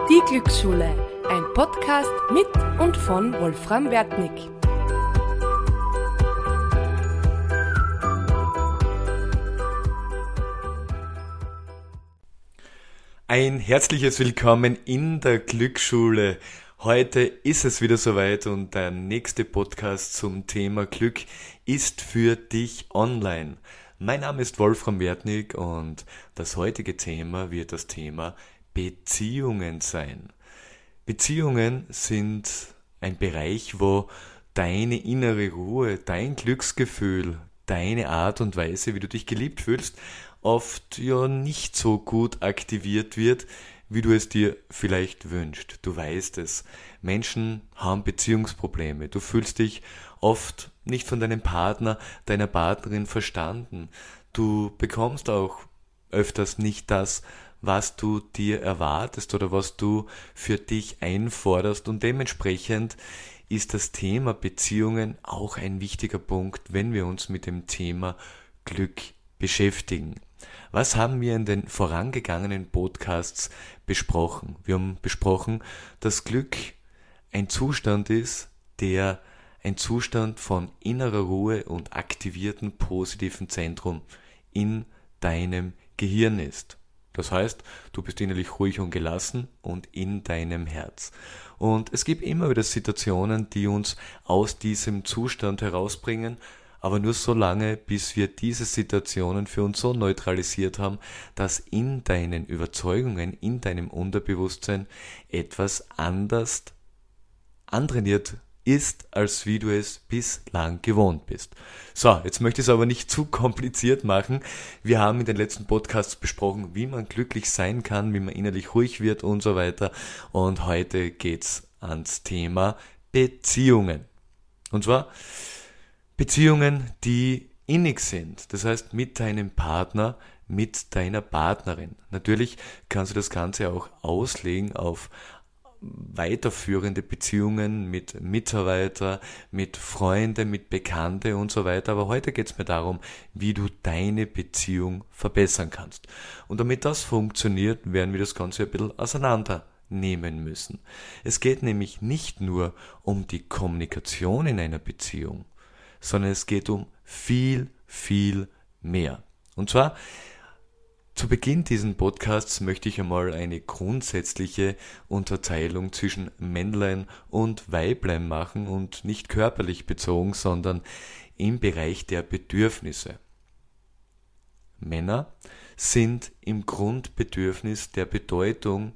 Die Glücksschule, ein Podcast mit und von Wolfram Wertnig. Ein herzliches Willkommen in der Glücksschule. Heute ist es wieder soweit und der nächste Podcast zum Thema Glück ist für dich online. Mein Name ist Wolfram Wertnig und das heutige Thema wird das Thema Beziehungen sein. Beziehungen sind ein Bereich, wo deine innere Ruhe, dein Glücksgefühl, deine Art und Weise, wie du dich geliebt fühlst, oft ja nicht so gut aktiviert wird, wie du es dir vielleicht wünschst. Du weißt es. Menschen haben Beziehungsprobleme. Du fühlst dich oft nicht von deinem Partner, deiner Partnerin verstanden. Du bekommst auch öfters nicht das, was du dir erwartest oder was du für dich einforderst. Und dementsprechend ist das Thema Beziehungen auch ein wichtiger Punkt, wenn wir uns mit dem Thema Glück beschäftigen. Was haben wir in den vorangegangenen Podcasts besprochen? Wir haben besprochen, dass Glück ein Zustand ist, der ein Zustand von innerer Ruhe und aktivierten positiven Zentrum in deinem Gehirn ist. Das heißt, du bist innerlich ruhig und gelassen und in deinem Herz. Und es gibt immer wieder Situationen, die uns aus diesem Zustand herausbringen, aber nur so lange, bis wir diese Situationen für uns so neutralisiert haben, dass in deinen Überzeugungen, in deinem Unterbewusstsein etwas anders antrainiert ist, als wie du es bislang gewohnt bist. So, jetzt möchte ich es aber nicht zu kompliziert machen. Wir haben in den letzten Podcasts besprochen, wie man glücklich sein kann, wie man innerlich ruhig wird und so weiter. Und heute geht's ans Thema Beziehungen. Und zwar Beziehungen, die innig sind, das heißt mit deinem Partner, mit deiner Partnerin. Natürlich kannst du das Ganze auch auslegen auf weiterführende Beziehungen mit Mitarbeitern, mit Freunden, mit Bekannten und so weiter. Aber heute geht es mir darum, wie du deine Beziehung verbessern kannst. Und damit das funktioniert, werden wir das Ganze ein bisschen auseinandernehmen müssen. Es geht nämlich nicht nur um die Kommunikation in einer Beziehung, sondern es geht um viel, viel mehr. Und zwar, zu Beginn dieses Podcasts möchte ich einmal eine grundsätzliche Unterteilung zwischen Männlein und Weiblein machen und nicht körperlich bezogen, sondern im Bereich der Bedürfnisse. Männer sind im Grundbedürfnis der Bedeutung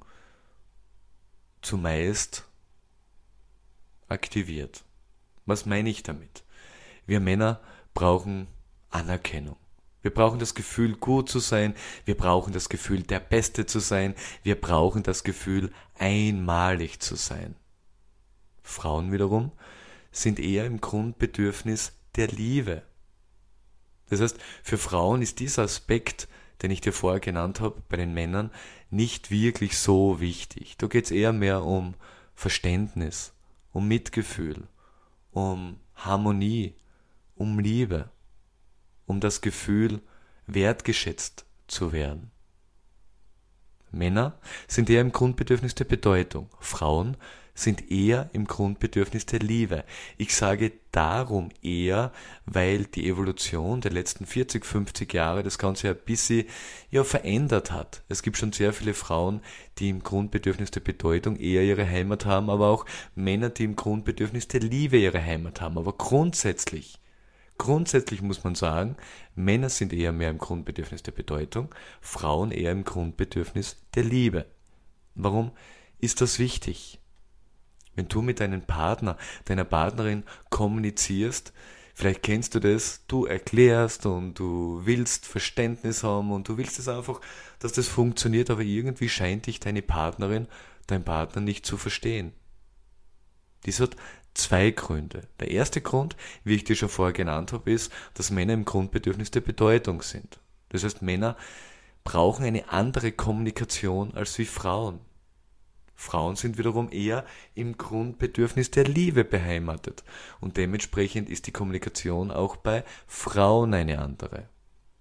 zumeist aktiviert. Was meine ich damit? Wir Männer brauchen Anerkennung. Wir brauchen das Gefühl, gut zu sein. Wir brauchen das Gefühl, der Beste zu sein. Wir brauchen das Gefühl, einmalig zu sein. Frauen wiederum sind eher im Grundbedürfnis der Liebe. Das heißt, für Frauen ist dieser Aspekt, den ich dir vorher genannt habe, bei den Männern nicht wirklich so wichtig. Da geht es eher mehr um Verständnis, um Mitgefühl, um Harmonie, um Liebe, um das Gefühl, wertgeschätzt zu werden. Männer sind eher im Grundbedürfnis der Bedeutung. Frauen sind eher im Grundbedürfnis der Liebe. Ich sage darum eher, weil die Evolution der letzten 40, 50 Jahre das Ganze ein bisschen verändert hat. Es gibt schon sehr viele Frauen, die im Grundbedürfnis der Bedeutung eher ihre Heimat haben, aber auch Männer, die im Grundbedürfnis der Liebe ihre Heimat haben. Aber grundsätzlich muss man sagen, Männer sind eher mehr im Grundbedürfnis der Bedeutung, Frauen eher im Grundbedürfnis der Liebe. Warum ist das wichtig? Wenn du mit deinem Partner, deiner Partnerin kommunizierst, vielleicht kennst du das, du erklärst und du willst Verständnis haben und du willst es einfach, dass das funktioniert, aber irgendwie scheint dich deine Partnerin, dein Partner nicht zu verstehen. Dies hat zwei Gründe. Der erste Grund, wie ich dir schon vorher genannt habe, ist, dass Männer im Grundbedürfnis der Bedeutung sind. Das heißt, Männer brauchen eine andere Kommunikation als wie Frauen. Frauen sind wiederum eher im Grundbedürfnis der Liebe beheimatet und dementsprechend ist die Kommunikation auch bei Frauen eine andere.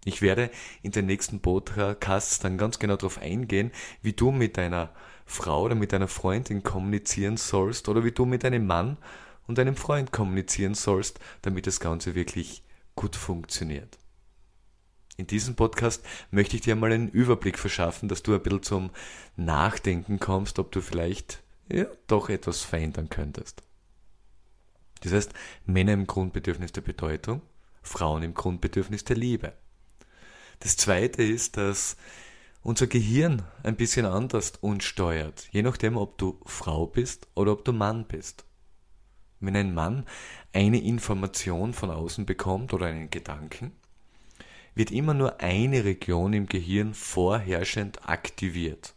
Ich werde in den nächsten Podcasts dann ganz genau darauf eingehen, wie du mit deiner Frau oder mit deiner Freundin kommunizieren sollst oder wie du mit deinem Mann und deinem Freund kommunizieren sollst, damit das Ganze wirklich gut funktioniert. In diesem Podcast möchte ich dir mal einen Überblick verschaffen, dass du ein bisschen zum Nachdenken kommst, ob du vielleicht doch etwas verändern könntest. Das heißt, Männer im Grundbedürfnis der Bedeutung, Frauen im Grundbedürfnis der Liebe. Das Zweite ist, dass unser Gehirn ein bisschen anders uns steuert, je nachdem, ob du Frau bist oder ob du Mann bist. Wenn ein Mann eine Information von außen bekommt oder einen Gedanken, wird immer nur eine Region im Gehirn vorherrschend aktiviert.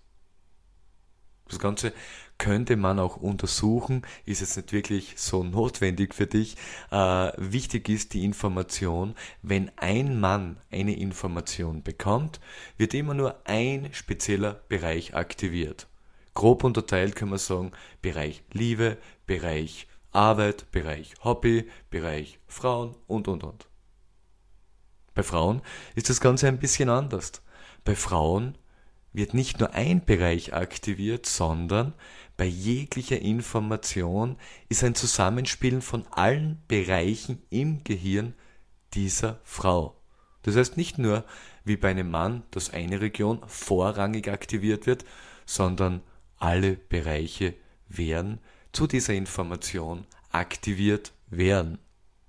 Das Ganze könnte man auch untersuchen, ist jetzt nicht wirklich so notwendig für dich. Wichtig ist die Information, wenn ein Mann eine Information bekommt, wird immer nur ein spezieller Bereich aktiviert. Grob unterteilt kann man sagen, Bereich Liebe, Bereich Arbeit, Bereich Hobby, Bereich Frauen und. Bei Frauen ist das Ganze ein bisschen anders. Bei Frauen wird nicht nur ein Bereich aktiviert, sondern bei jeglicher Information ist ein Zusammenspiel von allen Bereichen im Gehirn dieser Frau. Das heißt nicht nur wie bei einem Mann, dass eine Region vorrangig aktiviert wird, sondern alle Bereiche werden zu dieser Information aktiviert werden.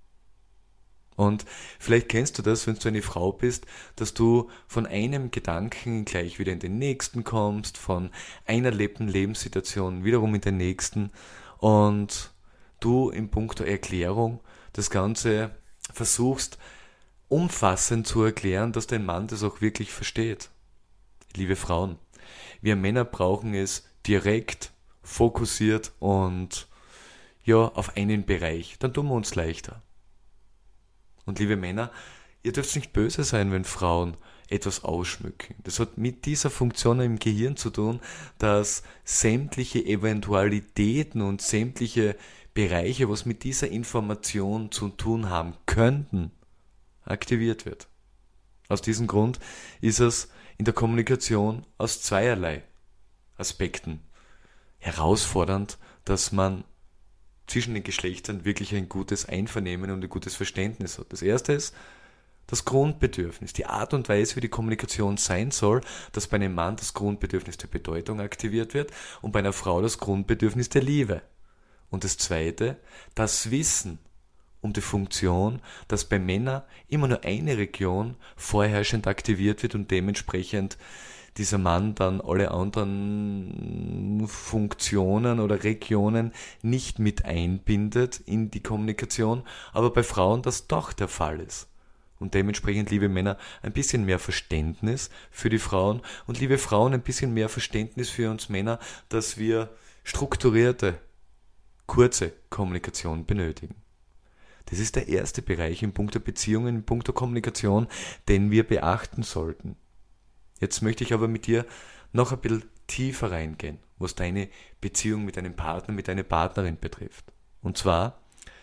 Und vielleicht kennst du das, wenn du eine Frau bist, dass du von einem Gedanken gleich wieder in den nächsten kommst, von einer erlebten Lebenssituation wiederum in den nächsten und du im Punkto Erklärung das Ganze versuchst umfassend zu erklären, dass dein Mann das auch wirklich versteht. Liebe Frauen, wir Männer brauchen es direkt, fokussiert und auf einen Bereich, dann tun wir uns leichter. Und liebe Männer, ihr dürft nicht böse sein, wenn Frauen etwas ausschmücken. Das hat mit dieser Funktion im Gehirn zu tun, dass sämtliche Eventualitäten und sämtliche Bereiche, was mit dieser Information zu tun haben könnten, aktiviert wird. Aus diesem Grund ist es in der Kommunikation aus zweierlei Aspekten herausfordernd, dass man zwischen den Geschlechtern wirklich ein gutes Einvernehmen und ein gutes Verständnis hat. Das erste ist das Grundbedürfnis, die Art und Weise, wie die Kommunikation sein soll, dass bei einem Mann das Grundbedürfnis der Bedeutung aktiviert wird und bei einer Frau das Grundbedürfnis der Liebe. Und das zweite, das Wissen um die Funktion, dass bei Männern immer nur eine Region vorherrschend aktiviert wird und dementsprechend dieser Mann dann alle anderen Funktionen oder Regionen nicht mit einbindet in die Kommunikation, aber bei Frauen das doch der Fall ist. Und dementsprechend, liebe Männer, ein bisschen mehr Verständnis für die Frauen und liebe Frauen ein bisschen mehr Verständnis für uns Männer, dass wir strukturierte, kurze Kommunikation benötigen. Das ist der erste Bereich in puncto Beziehungen, in puncto Kommunikation, den wir beachten sollten. Jetzt möchte ich aber mit dir noch ein bisschen tiefer reingehen, was deine Beziehung mit deinem Partner, mit deiner Partnerin betrifft. Und zwar,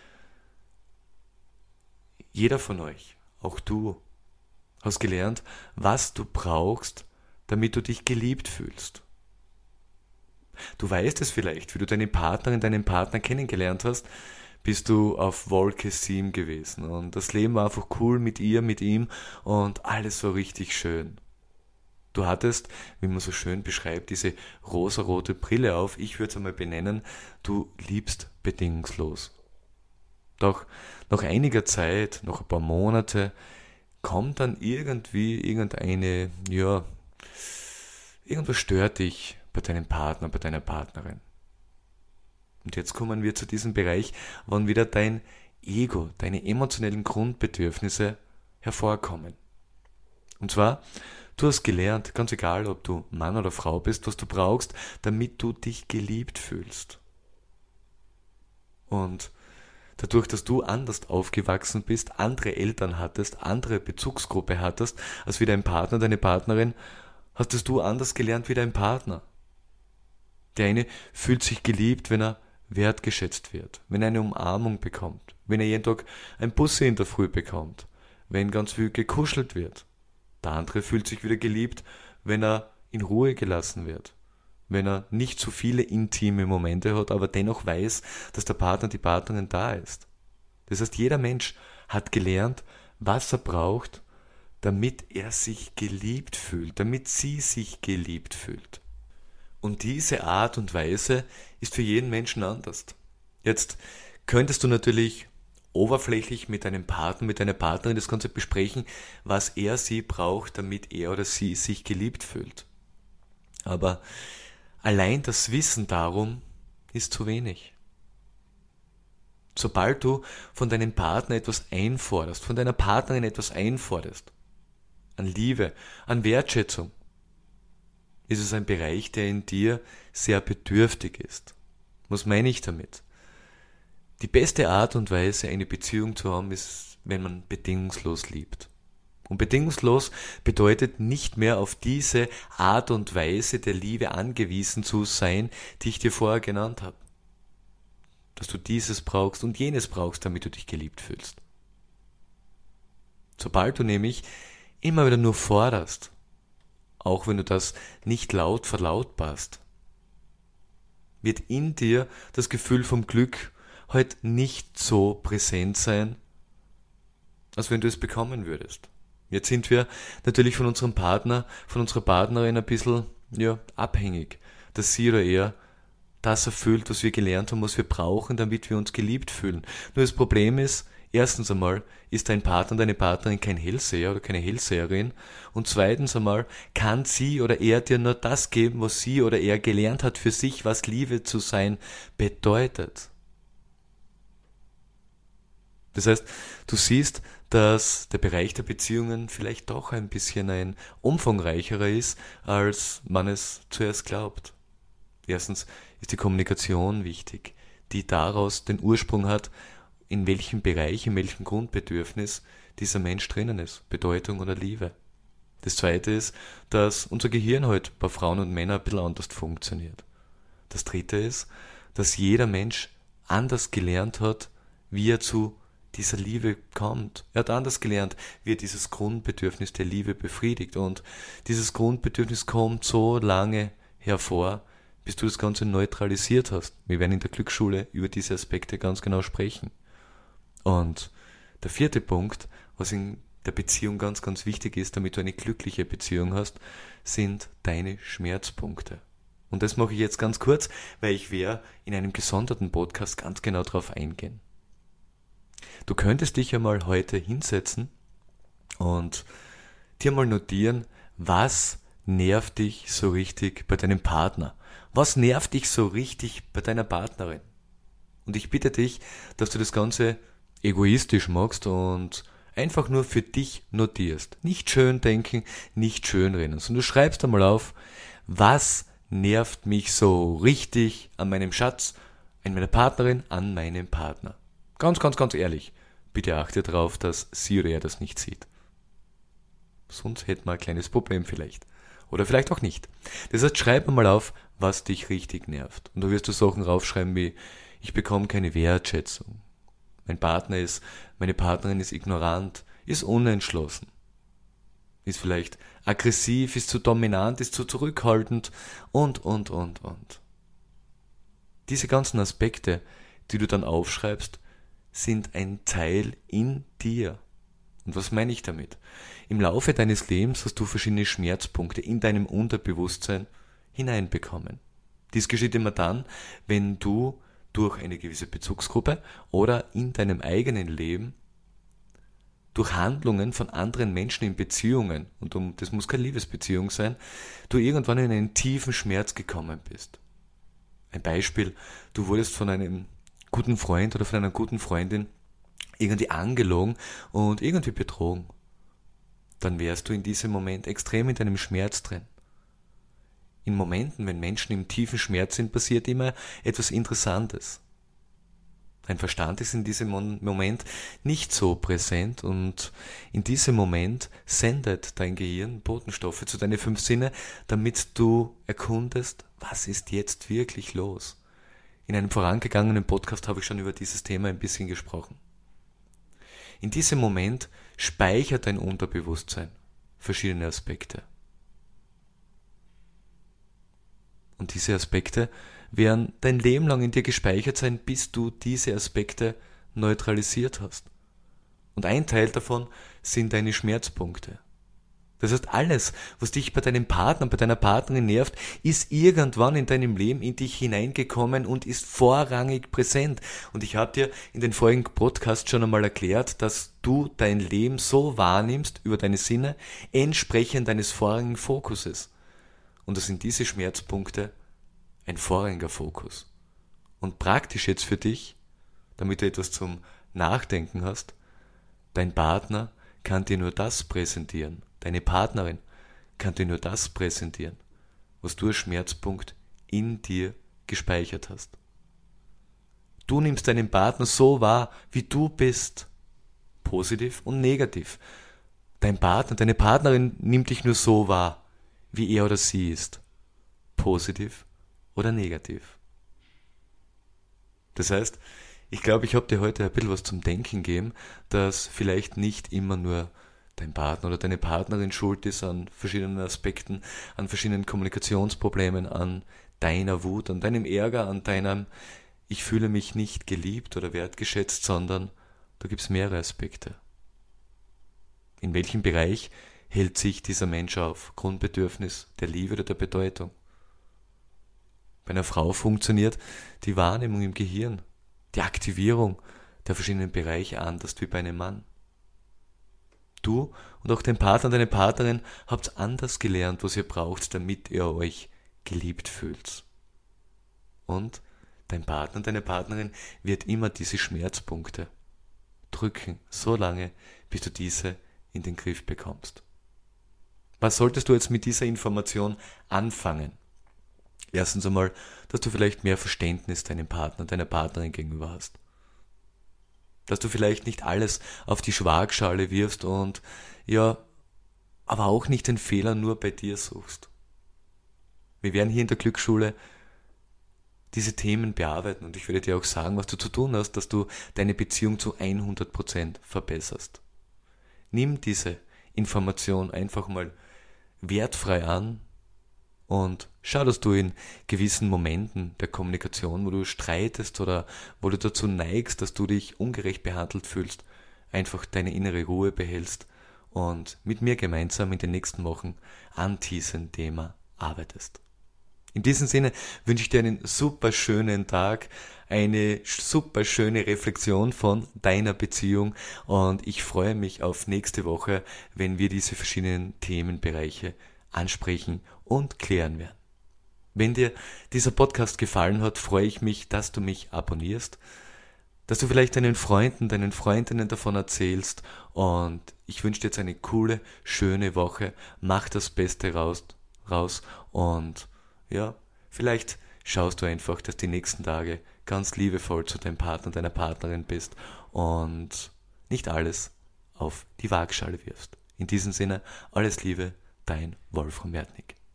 jeder von euch, auch du, hast gelernt, was du brauchst, damit du dich geliebt fühlst. Du weißt es vielleicht, wie du deine Partnerin, deinen Partner kennengelernt hast, bist du auf Wolke 7 gewesen und das Leben war einfach cool mit ihr, mit ihm und alles war richtig schön. Du hattest, wie man so schön beschreibt, diese rosarote Brille auf. Ich würde es einmal benennen, du liebst bedingungslos. Doch nach einiger Zeit, nach ein paar Monate, kommt dann irgendwas stört dich bei deinem Partner, bei deiner Partnerin. Und jetzt kommen wir zu diesem Bereich, wann wieder dein Ego, deine emotionellen Grundbedürfnisse hervorkommen. Und zwar, du hast gelernt, ganz egal, ob du Mann oder Frau bist, was du brauchst, damit du dich geliebt fühlst. Und dadurch, dass du anders aufgewachsen bist, andere Eltern hattest, andere Bezugsgruppe hattest, als wie dein Partner, deine Partnerin, hast du anders gelernt wie dein Partner. Der eine fühlt sich geliebt, wenn er wertgeschätzt wird, wenn er eine Umarmung bekommt, wenn er jeden Tag ein Bussi in der Früh bekommt, wenn ganz viel gekuschelt wird. Der andere fühlt sich wieder geliebt, wenn er in Ruhe gelassen wird. Wenn er nicht so viele intime Momente hat, aber dennoch weiß, dass der Partner, die Partnerin da ist. Das heißt, jeder Mensch hat gelernt, was er braucht, damit er sich geliebt fühlt, damit sie sich geliebt fühlt. Und diese Art und Weise ist für jeden Menschen anders. Jetzt könntest du natürlich oberflächlich mit deinem Partner, mit deiner Partnerin das Ganze besprechen, was er sie braucht, damit er oder sie sich geliebt fühlt. Aber allein das Wissen darum ist zu wenig. Sobald du von deinem Partner etwas einforderst, von deiner Partnerin etwas einforderst, an Liebe, an Wertschätzung, ist es ein Bereich, der in dir sehr bedürftig ist. Was meine ich damit? Die beste Art und Weise, eine Beziehung zu haben, ist, wenn man bedingungslos liebt. Und bedingungslos bedeutet nicht mehr auf diese Art und Weise der Liebe angewiesen zu sein, die ich dir vorher genannt habe. Dass du dieses brauchst und jenes brauchst, damit du dich geliebt fühlst. Sobald du nämlich immer wieder nur forderst, auch wenn du das nicht laut verlautbarst, wird in dir das Gefühl vom Glück heute nicht so präsent sein, als wenn du es bekommen würdest. Jetzt sind wir natürlich von unserem Partner, von unserer Partnerin ein bisschen abhängig, dass sie oder er das erfüllt, was wir gelernt haben, was wir brauchen, damit wir uns geliebt fühlen. Nur das Problem ist, erstens einmal ist dein Partner, deine Partnerin kein Hellseher oder keine Hellseherin, und zweitens einmal kann sie oder er dir nur das geben, was sie oder er gelernt hat für sich, was Liebe zu sein bedeutet. Das heißt, du siehst, dass der Bereich der Beziehungen vielleicht doch ein bisschen ein umfangreicherer ist, als man es zuerst glaubt. Erstens ist die Kommunikation wichtig, die daraus den Ursprung hat, in welchem Bereich, in welchem Grundbedürfnis dieser Mensch drinnen ist, Bedeutung oder Liebe. Das Zweite ist, dass unser Gehirn heute bei Frauen und Männern ein bisschen anders funktioniert. Das Dritte ist, dass jeder Mensch anders gelernt hat, wie er zu dieser Liebe kommt. Er hat anders gelernt, wie er dieses Grundbedürfnis der Liebe befriedigt. Und dieses Grundbedürfnis kommt so lange hervor, bis du das Ganze neutralisiert hast. Wir werden in der Glücksschule über diese Aspekte ganz genau sprechen. Und der vierte Punkt, was in der Beziehung ganz, ganz wichtig ist, damit du eine glückliche Beziehung hast, sind deine Schmerzpunkte. Und das mache ich jetzt ganz kurz, weil ich werde in einem gesonderten Podcast ganz genau darauf eingehen. Du könntest dich einmal heute hinsetzen und dir mal notieren, was nervt dich so richtig bei deinem Partner? Was nervt dich so richtig bei deiner Partnerin? Und ich bitte dich, dass du das Ganze egoistisch machst und einfach nur für dich notierst. Nicht schön denken, nicht schön reden, sondern du schreibst einmal auf, was nervt mich so richtig an meinem Schatz, an meiner Partnerin, an meinem Partner. Ganz, ganz, ganz ehrlich, bitte achte darauf, dass sie oder er das nicht sieht. Sonst hätten wir ein kleines Problem vielleicht. Oder vielleicht auch nicht. Das heißt, schreib mal auf, was dich richtig nervt. Und da wirst du Sachen raufschreiben wie, ich bekomme keine Wertschätzung. Meine Partnerin ist ignorant, ist unentschlossen, ist vielleicht aggressiv, ist zu dominant, ist zu zurückhaltend und. Diese ganzen Aspekte, die du dann aufschreibst, sind ein Teil in dir. Und was meine ich damit? Im Laufe deines Lebens hast du verschiedene Schmerzpunkte in deinem Unterbewusstsein hineinbekommen. Dies geschieht immer dann, wenn du durch eine gewisse Bezugsgruppe oder in deinem eigenen Leben durch Handlungen von anderen Menschen in Beziehungen, und das muss keine Liebesbeziehung sein, du irgendwann in einen tiefen Schmerz gekommen bist. Ein Beispiel, du wurdest von einem guten Freund oder von einer guten Freundin irgendwie angelogen und irgendwie betrogen. Dann wärst du in diesem Moment extrem in deinem Schmerz drin. In Momenten, wenn Menschen im tiefen Schmerz sind, passiert immer etwas Interessantes. Dein Verstand ist in diesem Moment nicht so präsent und in diesem Moment sendet dein Gehirn Botenstoffe zu deinen 5 Sinne, damit du erkundest, was ist jetzt wirklich los. In einem vorangegangenen Podcast habe ich schon über dieses Thema ein bisschen gesprochen. In diesem Moment speichert dein Unterbewusstsein verschiedene Aspekte. Und diese Aspekte werden dein Leben lang in dir gespeichert sein, bis du diese Aspekte neutralisiert hast. Und ein Teil davon sind deine Schmerzpunkte. Das heißt, alles, was dich bei deinem Partner, bei deiner Partnerin nervt, ist irgendwann in deinem Leben in dich hineingekommen und ist vorrangig präsent. Und ich habe dir in den vorigen Podcasts schon einmal erklärt, dass du dein Leben so wahrnimmst über deine Sinne, entsprechend deines vorrangigen Fokuses. Und das sind diese Schmerzpunkte ein vorrangiger Fokus. Und praktisch jetzt für dich, damit du etwas zum Nachdenken hast, dein Partner kann dir nur das präsentieren, deine Partnerin kann dir nur das präsentieren, was du als Schmerzpunkt in dir gespeichert hast. Du nimmst deinen Partner so wahr, wie du bist, positiv und negativ. Dein Partner, deine Partnerin nimmt dich nur so wahr, wie er oder sie ist, positiv oder negativ. Das heißt, ich glaube, ich habe dir heute ein bisschen was zum Denken gegeben, dass vielleicht nicht immer nur dein Partner oder deine Partnerin schuld ist an verschiedenen Aspekten, an verschiedenen Kommunikationsproblemen, an deiner Wut, an deinem Ärger, an deinem ich fühle mich nicht geliebt oder wertgeschätzt, sondern da gibt es mehrere Aspekte. In welchem Bereich hält sich dieser Mensch auf? Grundbedürfnis der Liebe oder der Bedeutung? Bei einer Frau funktioniert die Wahrnehmung im Gehirn, die Aktivierung der verschiedenen Bereiche anders wie bei einem Mann. Du und auch dein Partner, deine Partnerin habt anders gelernt, was ihr braucht, damit ihr euch geliebt fühlt. Und dein Partner, deine Partnerin wird immer diese Schmerzpunkte drücken, so lange, bis du diese in den Griff bekommst. Was solltest du jetzt mit dieser Information anfangen? Erstens einmal, dass du vielleicht mehr Verständnis deinem Partner, deiner Partnerin gegenüber hast. Dass du vielleicht nicht alles auf die Waagschale wirfst und ja, aber auch nicht den Fehler nur bei dir suchst. Wir werden hier in der Glücksschule diese Themen bearbeiten und ich werde dir auch sagen, was du zu tun hast, dass du deine Beziehung zu 100% verbesserst. Nimm diese Information einfach mal wertfrei an und schau, dass du in gewissen Momenten der Kommunikation, wo du streitest oder wo du dazu neigst, dass du dich ungerecht behandelt fühlst, einfach deine innere Ruhe behältst und mit mir gemeinsam in den nächsten Wochen an diesem Thema arbeitest. In diesem Sinne wünsche ich dir einen super schönen Tag, eine super schöne Reflexion von deiner Beziehung und ich freue mich auf nächste Woche, wenn wir diese verschiedenen Themenbereiche ansprechen und klären werden. Wenn dir dieser Podcast gefallen hat, freue ich mich, dass du mich abonnierst, dass du vielleicht deinen Freunden, deinen Freundinnen davon erzählst und ich wünsche dir jetzt eine coole, schöne Woche, mach das Beste raus und ja, vielleicht schaust du einfach, dass die nächsten Tage ganz liebevoll zu deinem Partner, deiner Partnerin bist und nicht alles auf die Waagschale wirfst. In diesem Sinne, alles Liebe, dein Wolfram Wertnick.